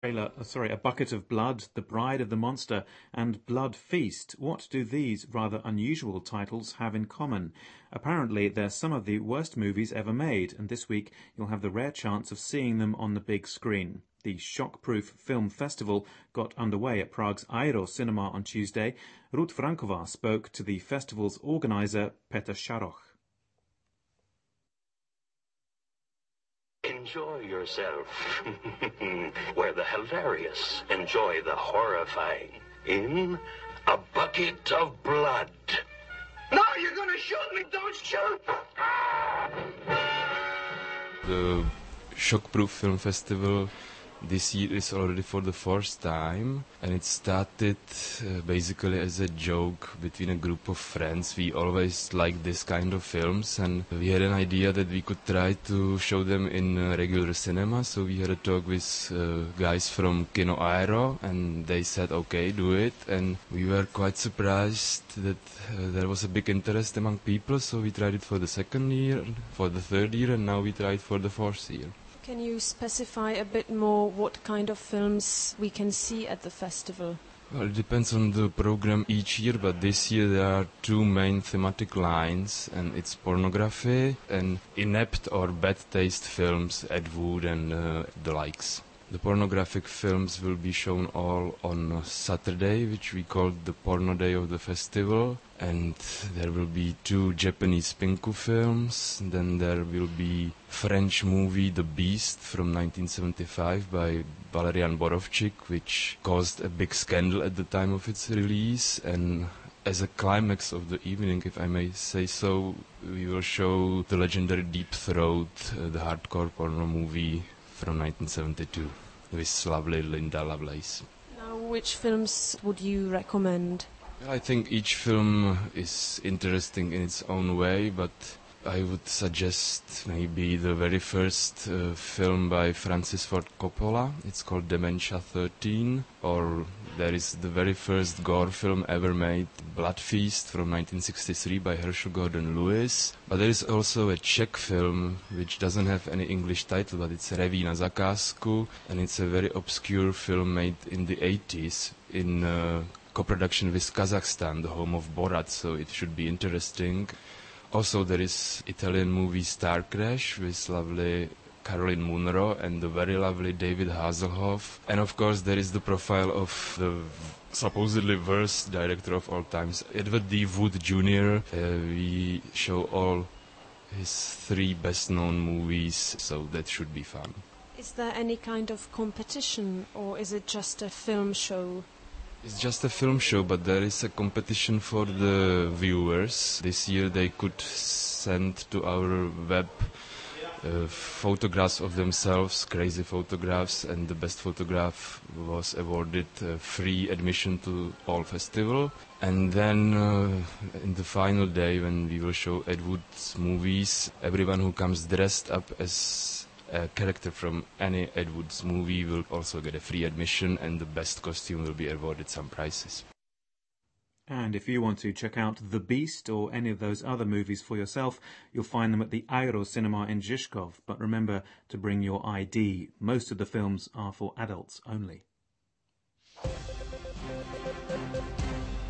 A Bucket of Blood, The Bride of the Monster, and Blood Feast. What do these rather unusual titles have in common? Apparently, they're some of the worst movies ever made, and this week you'll have the rare chance of seeing them on the big screen. The Shockproof Film Festival got underway at Prague's Aero Cinema on Tuesday. Ruth Frankova spoke to the festival's organizer, Petr Sharoch. Enjoy yourself. Where the hilarious enjoy the horrifying. In A Bucket of Blood. No, you're gonna shoot me! Don't shoot! The Shockproof Film Festival this year is already for the fourth time, and it started basically as a joke between a group of friends. We always liked this kind of films, and we had an idea that we could try to show them in regular cinema. So we had a talk with guys from Kino Aero, and they said, okay, do it. And we were quite surprised that there was a big interest among people, so we tried it for the second year, for the third year, and now we tried for the fourth year. Can you specify a bit more what kind of films we can see at the festival? Well, it depends on the program each year, but this year there are two main thematic lines, and it's pornography and inept or bad taste films, Ed Wood and the likes. The pornographic films will be shown all on Saturday, which we call the Porno Day of the festival. And there will be two Japanese Pinku films. Then there will be French movie The Beast from 1975 by Valerian Borovchik, which caused a big scandal at the time of its release. And as a climax of the evening, if I may say so, we will show the legendary Deep Throat, the hardcore porno movie from 1972 with lovely Linda Lovelace. Now, which films would you recommend? I think each film is interesting in its own way, but I would suggest maybe the very first film by Francis Ford Coppola. It's called Dementia 13, or there is the very first gore film ever made, Blood Feast from 1963 by Herschel Gordon Lewis. But there is also a Czech film which doesn't have any English title, but it's Reví na zakázku, and it's a very obscure film made in the 80s in co-production with Kazakhstan, the home of Borat, so it should be interesting. Also, there is Italian movie Star Crash with lovely Caroline Munro and the very lovely David Hasselhoff. And of course, there is the profile of the supposedly worst director of all times, Edward D. Wood Jr. We show all his three best-known movies, so that should be fun. Is there any kind of competition, or is it just a film show? It's just a film show, but there is a competition for the viewers. This year they could send to our web photographs of themselves, crazy photographs, and the best photograph was awarded free admission to all festival. And then in the final day, when we will show Ed Wood's movies, everyone who comes dressed up as a character from any Ed Wood's movie will also get a free admission, and the best costume will be awarded some prizes. And if you want to check out The Beast or any of those other movies for yourself, you'll find them at the Aero Cinema in Žižkov. But remember to bring your ID. Most of the films are for adults only.